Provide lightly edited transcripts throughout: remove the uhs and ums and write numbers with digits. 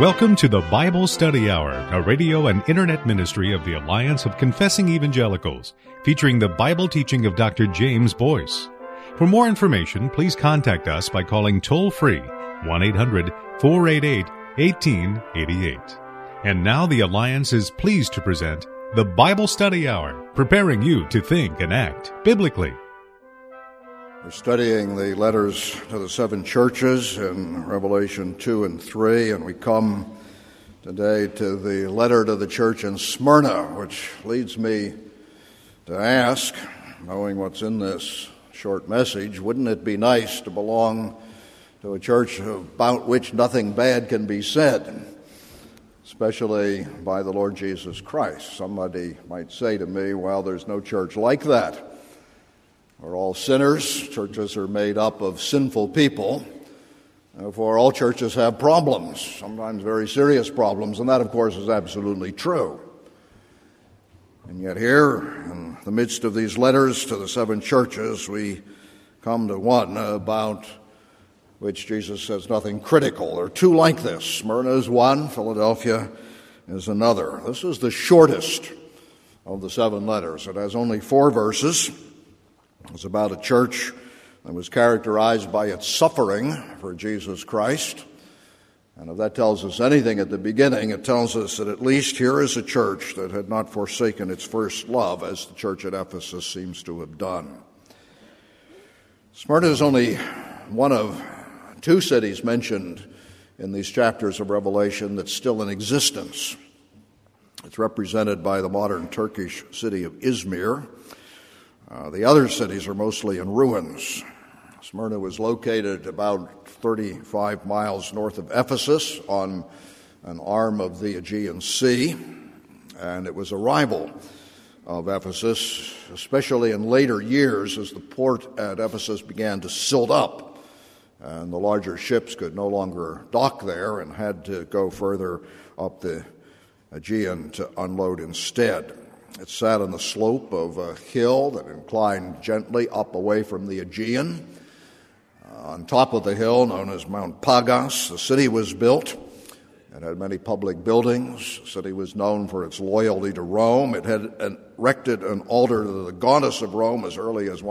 Welcome to the Bible Study Hour, a radio and internet ministry of the Alliance of Confessing Evangelicals, featuring the Bible teaching of Dr. James Boyce. For more information, please contact us by calling toll-free 1-800-488-1888. And now the Alliance is pleased to present the Bible Study Hour, preparing you to think and act biblically. We're studying the letters to the seven churches in Revelation 2 and 3, and we come today to the letter to the church in Smyrna, which leads me to ask, knowing what's in this short message, wouldn't it be nice to belong to a church about which nothing bad can be said, especially by the Lord Jesus Christ? Somebody might say to me, well, there's no church like that. We're all sinners. Churches are made up of sinful people. Therefore, all churches have problems, sometimes very serious problems, and that, of course, is absolutely true. And yet here, in the midst of these letters to the seven churches, we come to one about which Jesus says nothing critical. There are two like this. Smyrna is one, Philadelphia is another. This is the shortest of the seven letters. It has only 4 verses. It's about a church that was characterized by its suffering for Jesus Christ. And if that tells us anything at the beginning, it tells us that at least here is a church that had not forsaken its first love, as the church at Ephesus seems to have done. Smyrna is only one of 2 cities mentioned in these chapters of Revelation that's still in existence. It's represented by the modern Turkish city of Izmir. The other cities are mostly in ruins. Smyrna was located about 35 miles north of Ephesus on an arm of the Aegean Sea, and it was a rival of Ephesus, especially in later years as the port at Ephesus began to silt up, and the larger ships could no longer dock there and had to go further up the Aegean to unload instead. It sat on the slope of a hill that inclined gently up away from the Aegean. On top of the hill, known as Mount Pagas, the city was built. It had many public buildings. The city was known for its loyalty to Rome. It had erected an altar to the goddess of Rome as early as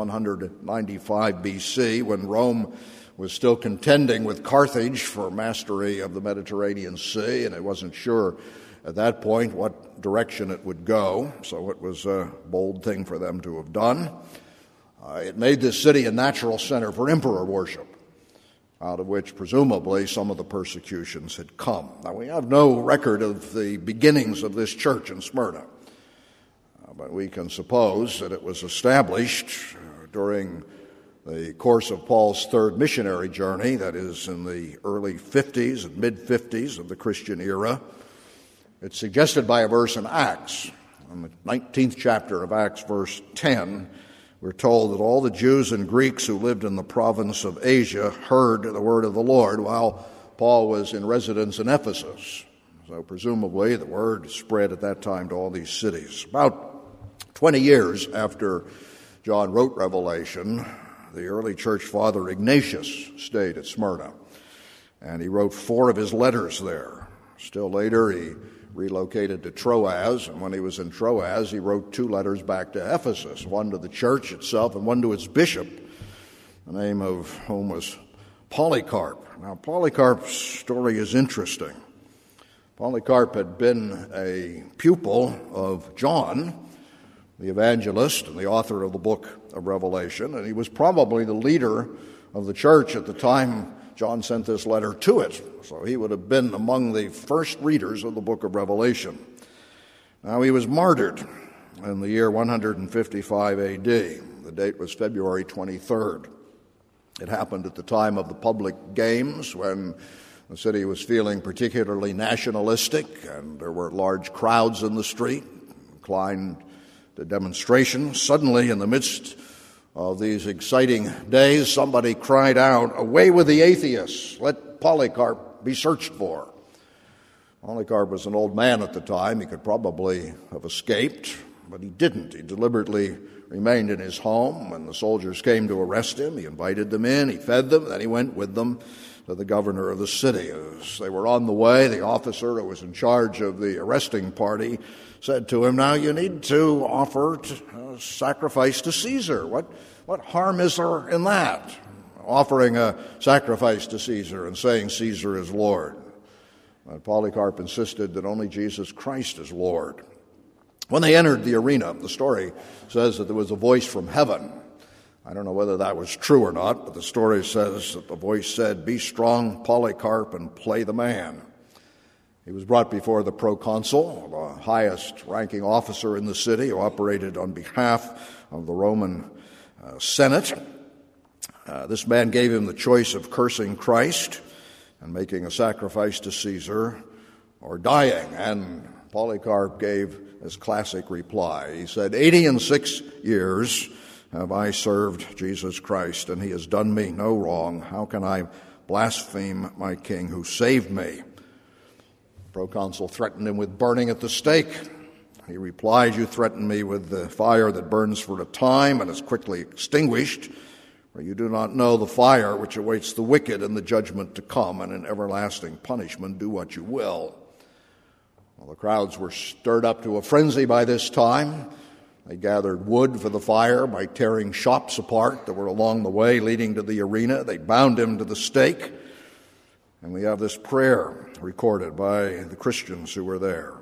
195 BC, when Rome was still contending with Carthage for mastery of the Mediterranean Sea, and it wasn't sure at that point what direction it would go, so it was a bold thing for them to have done. It made this city a natural center for emperor worship, out of which presumably some of the persecutions had come. Now, we have no record of the beginnings of this church in Smyrna, but we can suppose that it was established during the course of Paul's third missionary journey, that is in the early 50s and mid-50s of the Christian era. It's suggested by a verse in Acts. In the 19th chapter of Acts, verse 10, we're told that all the Jews and Greeks who lived in the province of Asia heard the word of the Lord while Paul was in residence in Ephesus. So presumably the word spread at that time to all these cities. About 20 years after John wrote Revelation, the early church father Ignatius stayed at Smyrna, and he wrote 4 of his letters there. Still later, he relocated to Troas, and when he was in Troas, he wrote 2 letters back to Ephesus, one to the church itself and one to its bishop, the name of whom was Polycarp. Now, Polycarp's story is interesting. Polycarp had been a pupil of John, the evangelist and the author of the book of Revelation, and he was probably the leader of the church at the time John sent this letter to it. So he would have been among the first readers of the book of Revelation. Now, he was martyred in the year 155 A.D. The date was February 23rd. It happened at the time of the public games when the city was feeling particularly nationalistic, and there were large crowds in the street, inclined to demonstration. Suddenly, in the midst of these exciting days, somebody cried out, "Away with the atheists! Let Polycarp be searched for." Polycarp was an old man at the time. He could probably have escaped, but he didn't. He deliberately remained in his home. When the soldiers came to arrest him, he invited them in, he fed them, then he went with them to the governor of the city. As they were on the way, the officer who was in charge of the arresting party said to him, "Now you need to offer sacrifice to Caesar. What harm is there in that? Offering a sacrifice to Caesar and saying Caesar is Lord." But Polycarp insisted that only Jesus Christ is Lord. When they entered the arena, the story says that there was a voice from heaven. I don't know whether that was true or not, but the story says that the voice said, "Be strong, Polycarp, and play the man." He was brought before the proconsul, the highest-ranking officer in the city who operated on behalf of the Roman Senate. This man gave him the choice of cursing Christ and making a sacrifice to Caesar or dying, and Polycarp gave his classic reply. He said, 86 years have I served Jesus Christ, and he has done me no wrong. How can I blaspheme my king who saved me? The proconsul threatened him with burning at the stake. He replied, "You threaten me with the fire that burns for a time and is quickly extinguished, for you do not know the fire which awaits the wicked in the judgment to come, and in everlasting punishment do what you will." Well, the crowds were stirred up to a frenzy by this time. They gathered wood for the fire by tearing shops apart that were along the way leading to the arena. They bound him to the stake. And we have this prayer recorded by the Christians who were there.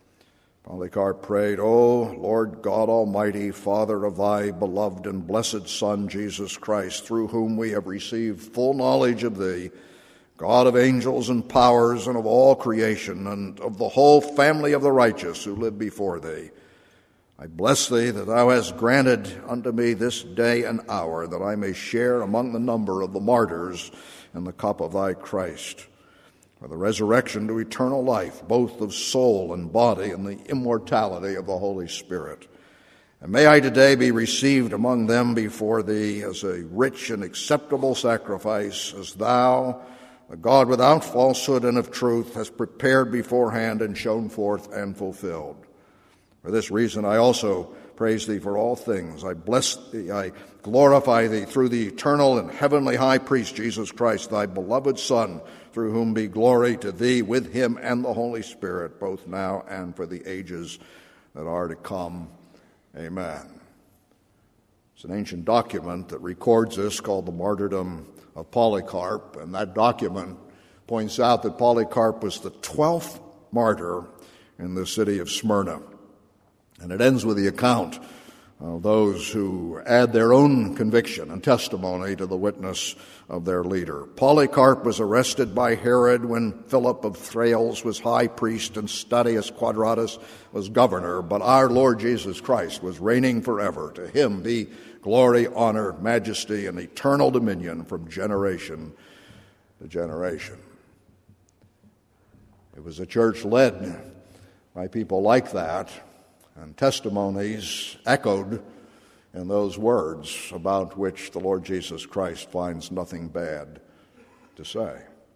Polycarp prayed, "O Lord God Almighty, Father of thy beloved and blessed Son, Jesus Christ, through whom we have received full knowledge of thee, God of angels and powers and of all creation and of the whole family of the righteous who live before thee, I bless thee that thou hast granted unto me this day and hour that I may share among the number of the martyrs in the cup of thy Christ, for the resurrection to eternal life, both of soul and body, and the immortality of the Holy Spirit. And may I today be received among them before thee as a rich and acceptable sacrifice, as thou, the God without falsehood and of truth, hast prepared beforehand and shown forth and fulfilled. For this reason I also praise thee for all things. I bless thee, I glorify thee through the eternal and heavenly high priest, Jesus Christ, thy beloved Son, through whom be glory to thee with him and the Holy Spirit, both now and for the ages that are to come. Amen. It's an ancient document that records this called the Martyrdom of Polycarp, and that document points out that Polycarp was the 12th martyr in the city of Smyrna. And it ends with the account of those who add their own conviction and testimony to the witness of their leader. Polycarp was arrested by Herod when Philip of Thrales was high priest and Statius Quadratus was governor, but our Lord Jesus Christ was reigning forever. To him be glory, honor, majesty, and eternal dominion from generation to generation. It was a church led by people like that, and testimonies echoed in those words about which the Lord Jesus Christ finds nothing bad to say.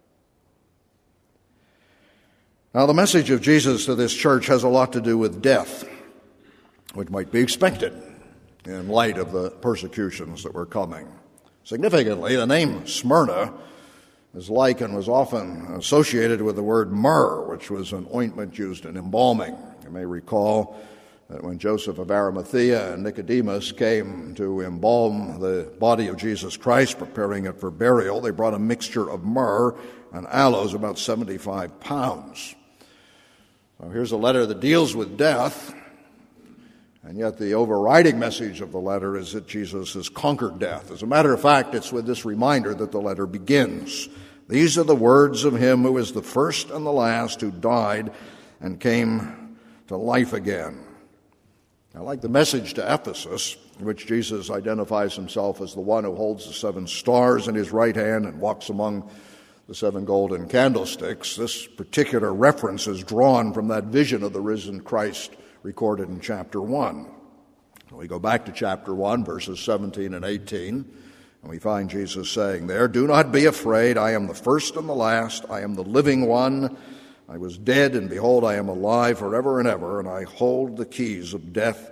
Now, the message of Jesus to this church has a lot to do with death, which might be expected in light of the persecutions that were coming. Significantly, the name Smyrna is like and was often associated with the word myrrh, which was an ointment used in embalming. You may recall that when Joseph of Arimathea and Nicodemus came to embalm the body of Jesus Christ, preparing it for burial, they brought a mixture of myrrh and aloes, about 75 pounds. So here's a letter that deals with death, and yet the overriding message of the letter is that Jesus has conquered death. As a matter of fact, it's with this reminder that the letter begins. These are the words of him who is the first and the last, who died and came to life again. I like the message to Ephesus, in which Jesus identifies himself as the one who holds the 7 stars in his right hand and walks among the 7 golden candlesticks. This particular reference is drawn from that vision of the risen Christ recorded in chapter 1. We go back to chapter 1, verses 17 and 18, and we find Jesus saying there, "Do not be afraid, I am the first and the last, I am the living one. I was dead, and behold, I am alive forever and ever, and I hold the keys of death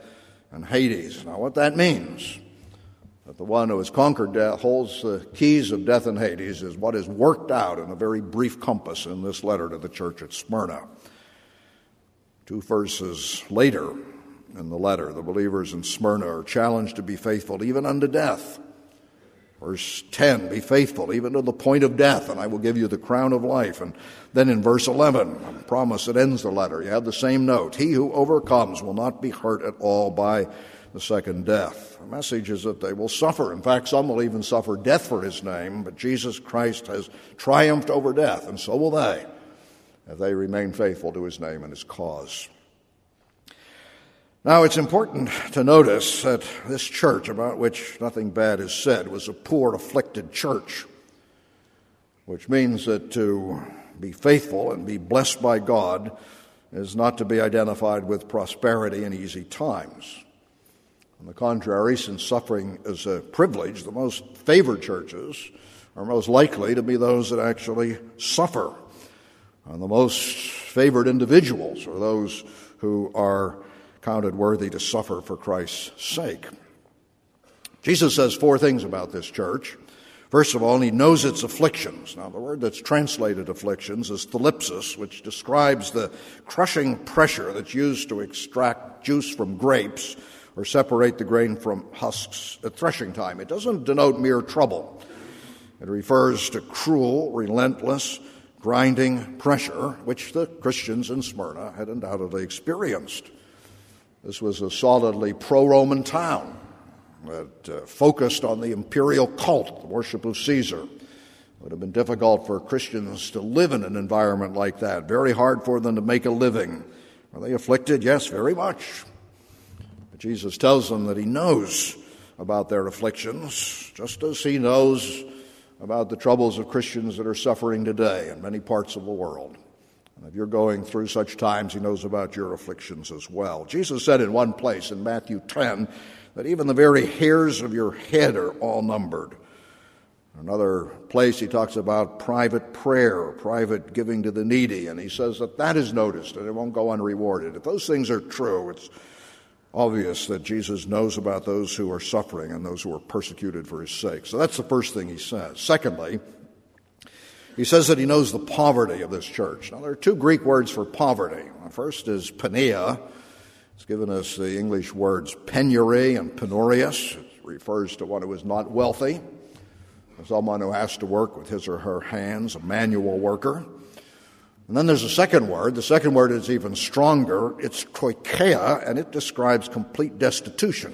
and Hades. Now, what that means, that the one who has conquered death holds the keys of death and Hades, is what is worked out in a very brief compass in this letter to the church at Smyrna. 2 verses later in the letter, the believers in Smyrna are challenged to be faithful even unto death. Verse 10, be faithful even to the point of death, and I will give you the crown of life. And then in verse 11, a promise that ends the letter, you have the same note. He who overcomes will not be hurt at all by the second death. The message is that they will suffer. In fact, some will even suffer death for his name, but Jesus Christ has triumphed over death, and so will they, if they remain faithful to his name and his cause. Now, it's important to notice that this church, about which nothing bad is said, was a poor, afflicted church, which means that to be faithful and be blessed by God is not to be identified with prosperity and easy times. On the contrary, since suffering is a privilege, the most favored churches are most likely to be those that actually suffer. And the most favored individuals are those who are counted worthy to suffer for Christ's sake. Jesus says 4 things about this church. First of all, he knows its afflictions. Now, the word that's translated afflictions is thlipsis, which describes the crushing pressure that's used to extract juice from grapes or separate the grain from husks at threshing time. It doesn't denote mere trouble. It refers to cruel, relentless, grinding pressure, which the Christians in Smyrna had undoubtedly experienced. This was a solidly pro-Roman town that focused on the imperial cult, the worship of Caesar. It would have been difficult for Christians to live in an environment like that, very hard for them to make a living. Are they afflicted? Yes, very much. But Jesus tells them that he knows about their afflictions, just as he knows about the troubles of Christians that are suffering today in many parts of the world. And if you're going through such times, he knows about your afflictions as well. Jesus said in one place in Matthew 10 that even the very hairs of your head are all numbered. Another place he talks about private prayer, private giving to the needy, and he says that that is noticed and it won't go unrewarded. If those things are true, it's obvious that Jesus knows about those who are suffering and those who are persecuted for his sake. So that's the first thing he says. Secondly, he says that he knows the poverty of this church. Now, there are 2 Greek words for poverty. The first is penia. It's given us the English words penury and penurious. It refers to one who is not wealthy, someone who has to work with his or her hands, a manual worker. And then there's a second word. The second word is even stronger. It's troikeia, and it describes complete destitution.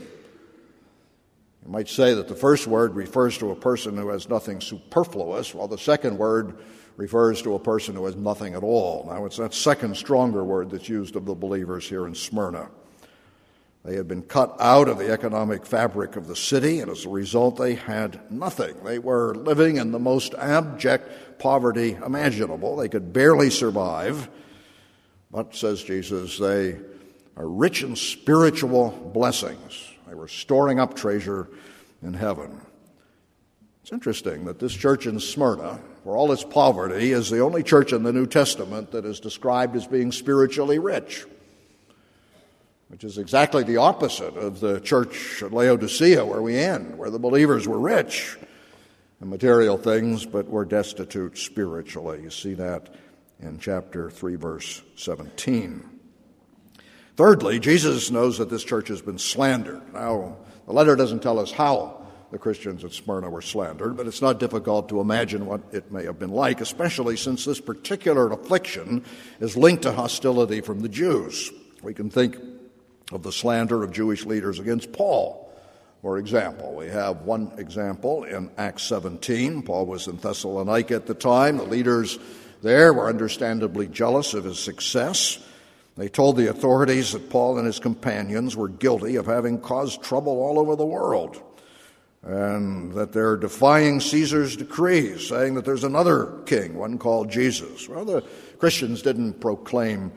You might say that the first word refers to a person who has nothing superfluous, while the second word refers to a person who has nothing at all. Now, it's that second stronger word that's used of the believers here in Smyrna. They had been cut out of the economic fabric of the city, and as a result, they had nothing. They were living in the most abject poverty imaginable. They could barely survive. But, says Jesus, they are rich in spiritual blessings. They were storing up treasure in heaven. It's interesting that this church in Smyrna, for all its poverty, is the only church in the New Testament that is described as being spiritually rich, which is exactly the opposite of the church at Laodicea where we end, where the believers were rich in material things but were destitute spiritually. You see that in chapter 3, verse 17. Thirdly, Jesus knows that this church has been slandered. Now, the letter doesn't tell us how the Christians at Smyrna were slandered, but it's not difficult to imagine what it may have been like, especially since this particular affliction is linked to hostility from the Jews. We can think of the slander of Jewish leaders against Paul, for example. We have one example in Acts 17. Paul was in Thessalonica at the time. The leaders there were understandably jealous of his success. They told the authorities that Paul and his companions were guilty of having caused trouble all over the world, and that they're defying Caesar's decrees, saying that there's another king, one called Jesus. Well, the Christians did proclaim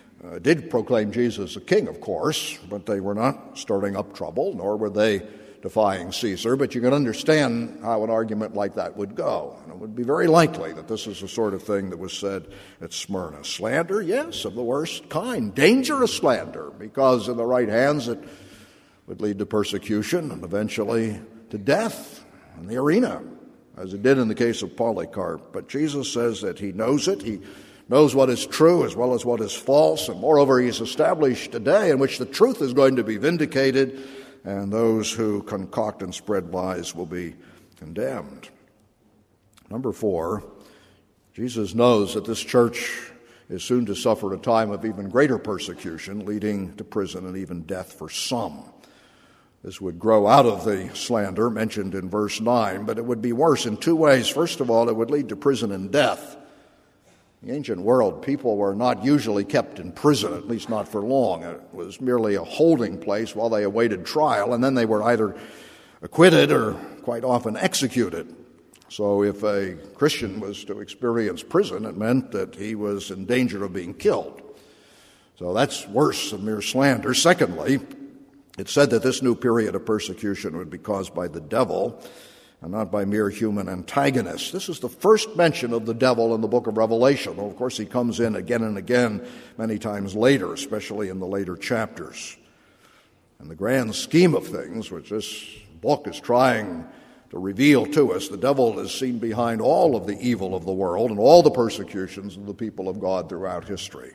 Jesus a king, of course, but they were not stirring up trouble, nor were they defying Caesar. But you can understand how an argument like that would go. And it would be very likely that this is the sort of thing that was said at Smyrna. Slander, yes, of the worst kind. Dangerous slander, because in the right hands it would lead to persecution and eventually to death in the arena, as it did in the case of Polycarp. But Jesus says that he knows it. He knows what is true as well as what is false. And moreover, he's established a day in which the truth is going to be vindicated, and those who concoct and spread lies will be condemned. Number 4, Jesus knows that this church is soon to suffer a time of even greater persecution, leading to prison and even death for some. This would grow out of the slander mentioned in verse 9, but it would be worse in 2 ways. First of all, it would lead to prison and death. In the ancient world, people were not usually kept in prison, at least not for long. It was merely a holding place while they awaited trial, and then they were either acquitted or quite often executed. So if a Christian was to experience prison, it meant that he was in danger of being killed. So that's worse than mere slander. Secondly, it said that this new period of persecution would be caused by the devil and not by mere human antagonists. This is the first mention of the devil in the book of Revelation. Well, of course, he comes in again and again many times later, especially in the later chapters. In the grand scheme of things, which this book is trying to reveal to us, the devil is seen behind all of the evil of the world and all the persecutions of the people of God throughout history.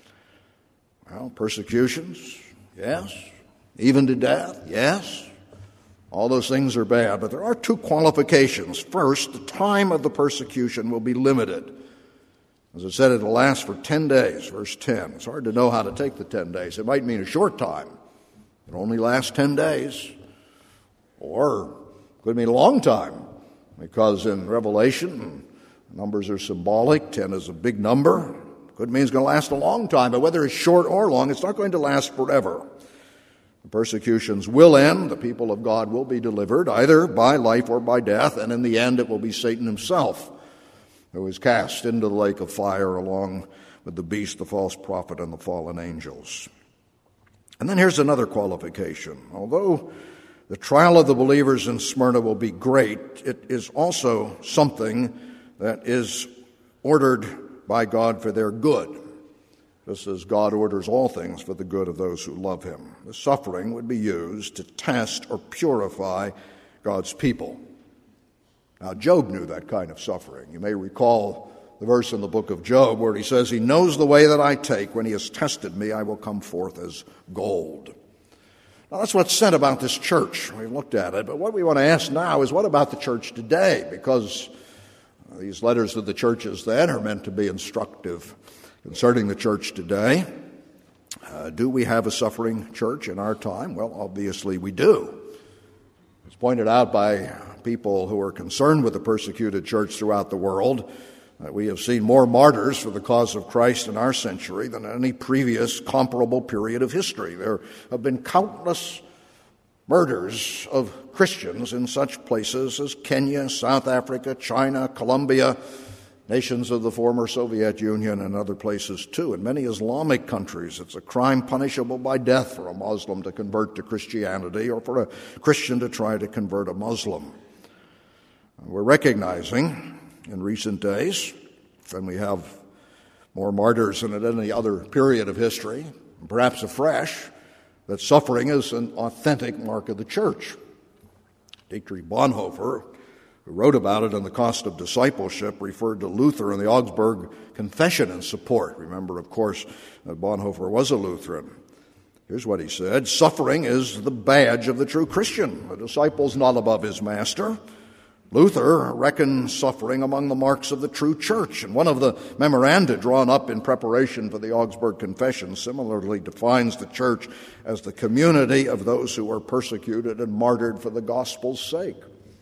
Well, persecutions, yes. Even to death, yes. All those things are bad, but there are 2 qualifications. First, the time of the persecution will be limited. As it said, it will last for 10 days, verse 10. It's hard to know how to take the 10 days. It might mean a short time. It only lasts 10 days. Or could mean a long time, because in Revelation, numbers are symbolic. 10 is a big number. Could mean it's going to last a long time, but whether it's short or long, it's not going to last forever. The persecutions will end. The people of God will be delivered, either by life or by death, and in the end it will be Satan himself who is cast into the lake of fire along with the beast, the false prophet, and the fallen angels. And then here's another qualification. Although the trial of the believers in Smyrna will be great, it is also something that is ordered by God for their good, just as God orders all things for the good of those who love him. The suffering would be used to test or purify God's people. Now, Job knew that kind of suffering. You may recall the verse in the book of Job where he says, "He knows the way that I take. When he has tested me, I will come forth as gold." Now, that's what's said about this church. We've looked at it. But what we want to ask now is, what about the church today? Because these letters to the churches then are meant to be instructive concerning the church today. Do we have a suffering church in our time? Well, obviously we do. It's pointed out by people who are concerned with the persecuted church throughout the world that we have seen more martyrs for the cause of Christ in our century than any previous comparable period of history. There have been countless murders of Christians in such places as Kenya, South Africa, China, Colombia, nations of the former Soviet Union, and other places too. In many Islamic countries, it's a crime punishable by death for a Muslim to convert to Christianity or for a Christian to try to convert a Muslim. We're recognizing in recent days, and we have more martyrs than at any other period of history, perhaps afresh, that suffering is an authentic mark of the church. Dietrich Bonhoeffer, who wrote about it in The Cost of Discipleship, referred to Luther in the Augsburg Confession in support. Remember, of course, that Bonhoeffer was a Lutheran. Here's what he said: "Suffering is the badge of the true Christian. The disciple's not above his master. Luther reckoned suffering among the marks of the true church, and one of the memoranda drawn up in preparation for the Augsburg Confession similarly defines the church as the community of those who are persecuted and martyred for the gospel's sake."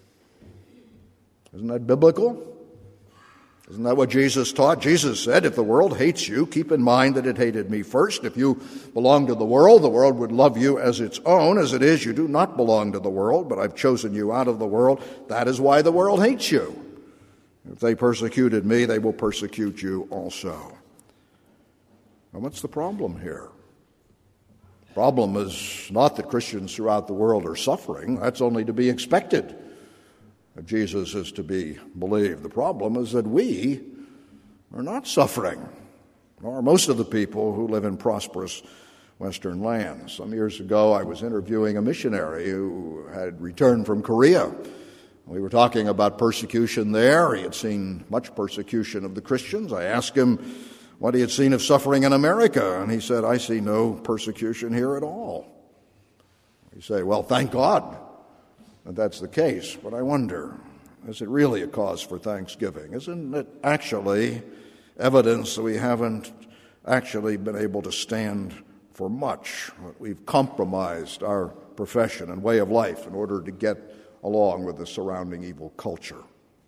Isn't that biblical? Isn't that what Jesus taught? Jesus said, "If the world hates you, keep in mind that it hated me first. If you belong to the world would love you as its own. As it is, you do not belong to the world, but I've chosen you out of the world. That is why the world hates you. If they persecuted me, they will persecute you also." Now, what's the problem here? The problem is not that Christians throughout the world are suffering. That's only to be expected if Jesus is to be believed. The problem is that we are not suffering, nor most of the people who live in prosperous Western lands. Some years ago, I was interviewing a missionary who had returned from Korea. We were talking about persecution there. He had seen much persecution of the Christians. I asked him what he had seen of suffering in America, and he said, "I see no persecution here at all." You say, well, thank God that that's the case, but I wonder, is it really a cause for thanksgiving? Isn't it actually evidence that we haven't actually been able to stand for much, that we've compromised our profession and way of life in order to get along with the surrounding evil culture?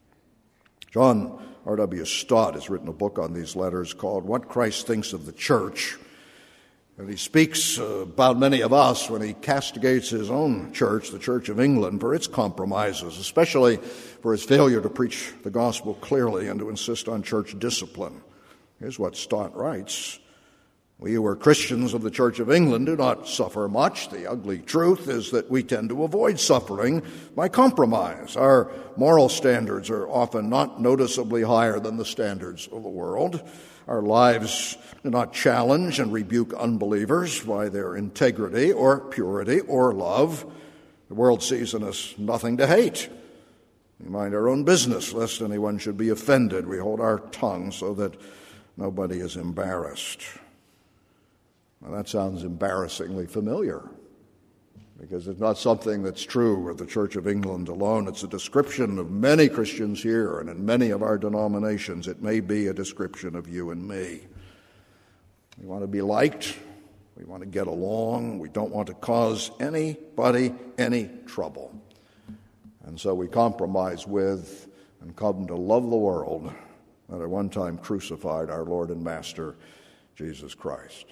John R.W. Stott has written a book on these letters called What Christ Thinks of the Church. And he speaks about many of us when he castigates his own church, the Church of England, for its compromises, especially for its failure to preach the gospel clearly and to insist on church discipline. Here's what Stott writes. We who are Christians of the Church of England do not suffer much. The ugly truth is that we tend to avoid suffering by compromise. Our moral standards are often not noticeably higher than the standards of the world. Our lives do not challenge and rebuke unbelievers by their integrity or purity or love. The world sees in us nothing to hate. We mind our own business, lest anyone should be offended. We hold our tongue so that nobody is embarrassed. Now, that sounds embarrassingly familiar, because it's not something that's true of the Church of England alone. It's a description of many Christians here and in many of our denominations. It may be a description of you and me. We want to be liked. We want to get along. We don't want to cause anybody any trouble. And so we compromise with and come to love the world that at one time crucified our Lord and Master, Jesus Christ.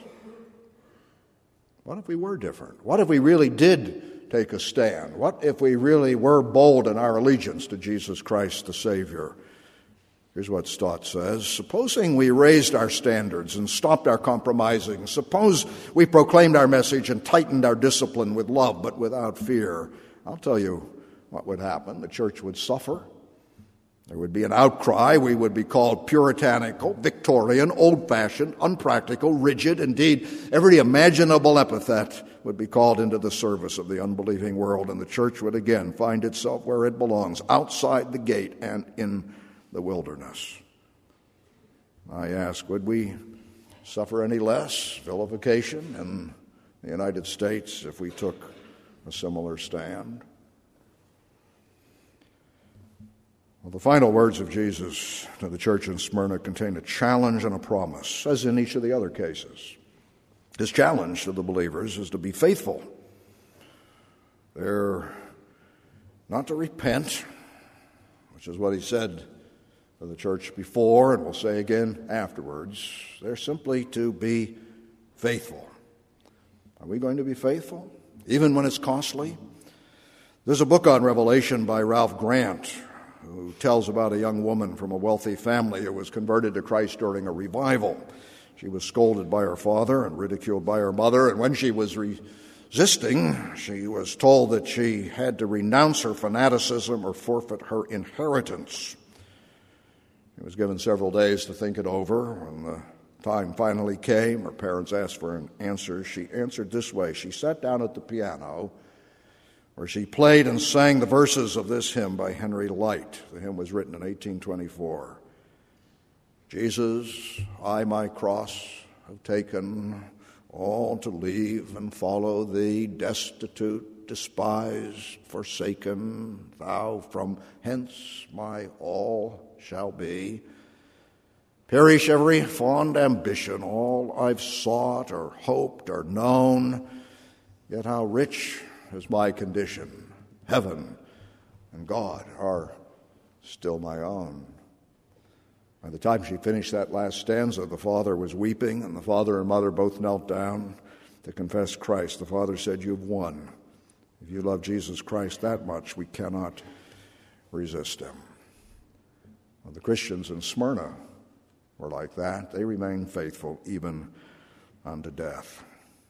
What if we were different? What if we really did take a stand? What if we really were bold in our allegiance to Jesus Christ the Savior? Here's what Stott says. Supposing we raised our standards and stopped our compromising. Suppose we proclaimed our message and tightened our discipline with love but without fear. I'll tell you what would happen. The church would suffer. There would be an outcry. We would be called puritanical, Victorian, old-fashioned, unpractical, rigid. Indeed, every imaginable epithet would be called into the service of the unbelieving world, and the church would again find itself where it belongs, outside the gate and in the wilderness. I ask, would we suffer any less vilification in the United States if we took a similar stand? Well, the final words of Jesus to the church in Smyrna contain a challenge and a promise, as in each of the other cases. His challenge to the believers is to be faithful. They're not to repent, which is what he said to the church before and will say again afterwards. They're simply to be faithful. Are we going to be faithful, even when it's costly? There's a book on Revelation by Ralph Grant, who tells about a young woman from a wealthy family who was converted to Christ during a revival. She was scolded by her father and ridiculed by her mother, and when she was resisting, she was told that she had to renounce her fanaticism or forfeit her inheritance. She was given several days to think it over. When the time finally came, her parents asked for an answer. She answered this way. She sat down at the piano where she played and sang the verses of this hymn by Henry Light. The hymn was written in 1824. Jesus, I my cross have taken, all to leave and follow thee, destitute, despised, forsaken, thou from hence my all shall be. Perish every fond ambition, all I've sought or hoped or known, yet how rich is my condition. Heaven and God are still my own. By the time she finished that last stanza, the father was weeping, and the father and mother both knelt down to confess Christ. The father said, "You've won. If you love Jesus Christ that much, we cannot resist him." Well, the Christians in Smyrna were like that. They remained faithful even unto death.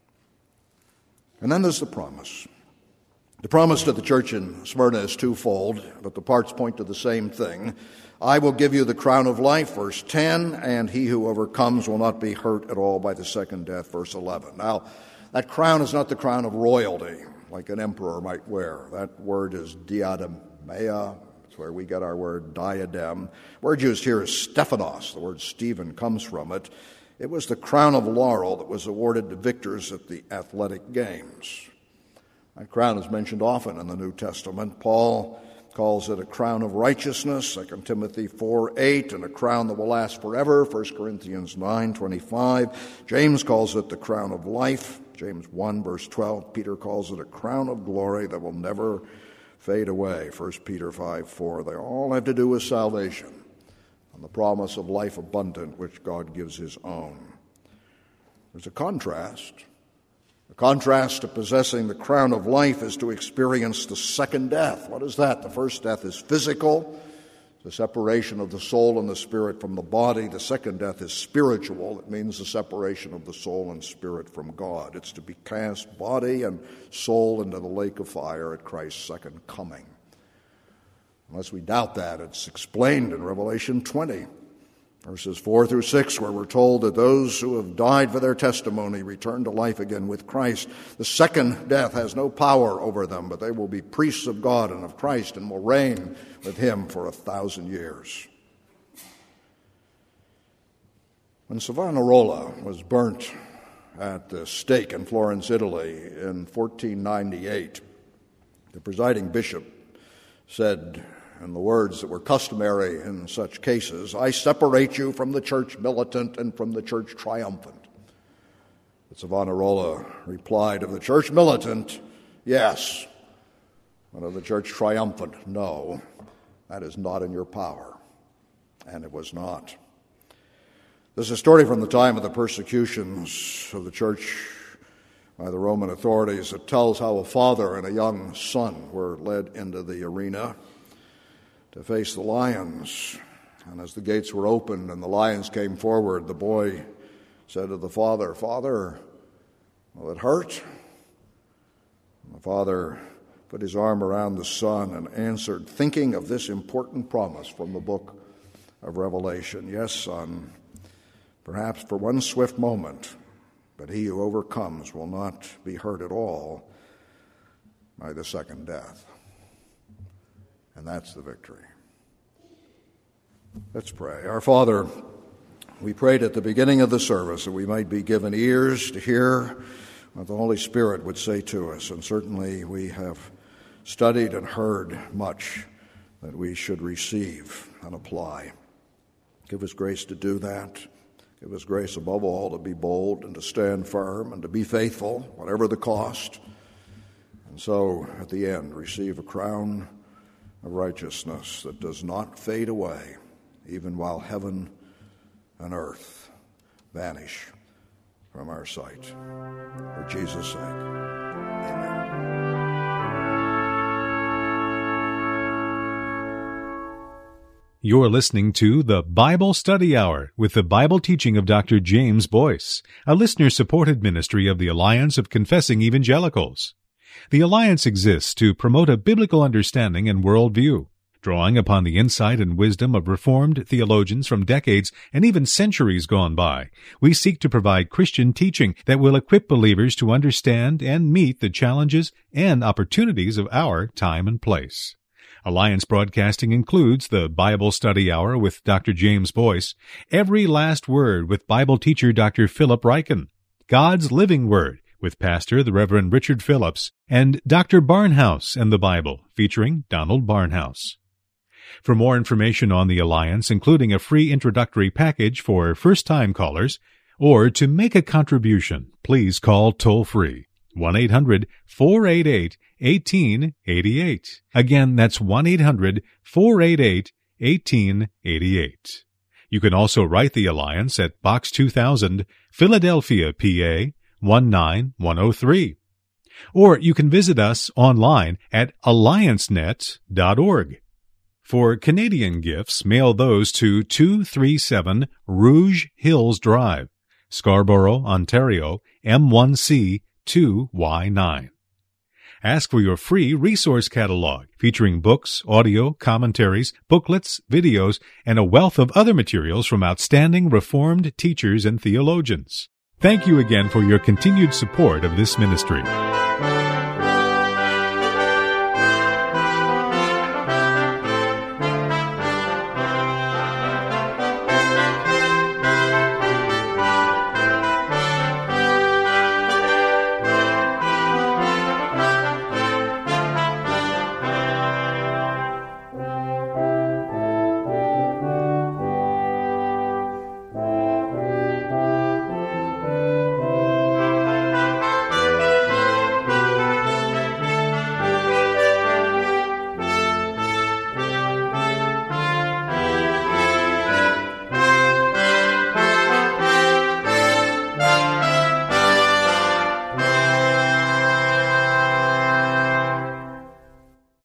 And then there's the promise. The promise to the church in Smyrna is twofold, but the parts point to the same thing. I will give you the crown of life, verse 10, and he who overcomes will not be hurt at all by the second death, verse 11. Now, That crown is not the crown of royalty, like an emperor might wear. That word is diademia. That's where we get our word diadem. The word used here is Stephanos. The word Stephen comes from it. It was the crown of laurel that was awarded to victors at the athletic games. That crown is mentioned often in the New Testament. Paul calls it a crown of righteousness, 2 Timothy 4:8, and a crown that will last forever, 1 Corinthians 9:25. James calls it the crown of life, James 1, verse 12. Peter calls it a crown of glory that will never fade away, 1 Peter 5:4. They all have to do with salvation and the promise of life abundant, which God gives his own. There's a contrast. The contrast to possessing the crown of life is to experience the second death. What is that? The first death is physical, the separation of the soul and the spirit from the body. The second death is spiritual. It means the separation of the soul and spirit from God. It's to be cast body and soul into the lake of fire at Christ's second coming. Unless we doubt that, it's explained in Revelation 20. Verses 4 through 6, where we're told that those who have died for their testimony return to life again with Christ. The second death has no power over them, but they will be priests of God and of Christ and will reign with him for 1,000 years. When Savonarola was burnt at the stake in Florence, Italy in 1498, the presiding bishop said, in the words that were customary in such cases, "I separate you from the church militant and from the church triumphant." But Savonarola replied, "Of the church militant, yes, but of the church triumphant, no. That is not in your power." And it was not. This is a story from the time of the persecutions of the church by the Roman authorities. It tells how a father and a young son were led into the arena to face the lions. And as the gates were opened and the lions came forward, the boy said to the father, "Father, will it hurt?" And the father put his arm around the son and answered, thinking of this important promise from the book of Revelation, "Yes, son, perhaps for one swift moment, but he who overcomes will not be hurt at all by the second death." And that's the victory. Let's pray. Our Father, we prayed at the beginning of the service that we might be given ears to hear what the Holy Spirit would say to us. And certainly we have studied and heard much that we should receive and apply. Give us grace to do that. Give us grace above all to be bold and to stand firm and to be faithful, whatever the cost. And so at the end, receive a crown of righteousness that does not fade away, even while heaven and earth vanish from our sight. For Jesus' sake, amen. You're listening to the Bible Study Hour with the Bible teaching of Dr. James Boyce, a listener-supported ministry of the Alliance of Confessing Evangelicals. The Alliance exists to promote a biblical understanding and worldview, drawing upon the insight and wisdom of Reformed theologians from decades and even centuries gone by. We seek to provide Christian teaching that will equip believers to understand and meet the challenges and opportunities of our time and place. Alliance broadcasting includes the Bible Study Hour with Dr. James Boyce, Every Last Word with Bible teacher Dr. Philip Ryken, God's Living Word with Pastor the Reverend Richard Phillips, and Dr. Barnhouse and the Bible, featuring Donald Barnhouse. For more information on the Alliance, including a free introductory package for first-time callers, or to make a contribution, please call toll-free 1-800-488-1888. Again, that's 1-800-488-1888. You can also write the Alliance at Box 2000, Philadelphia, PA 19103. Or you can visit us online at alliancenet.org. For Canadian gifts, mail those to 237 Rouge Hills Drive, Scarborough, Ontario, M1C 2Y9. Ask for your free resource catalog featuring books, audio, commentaries, booklets, videos, and a wealth of other materials from outstanding Reformed teachers and theologians. Thank you again for your continued support of this ministry.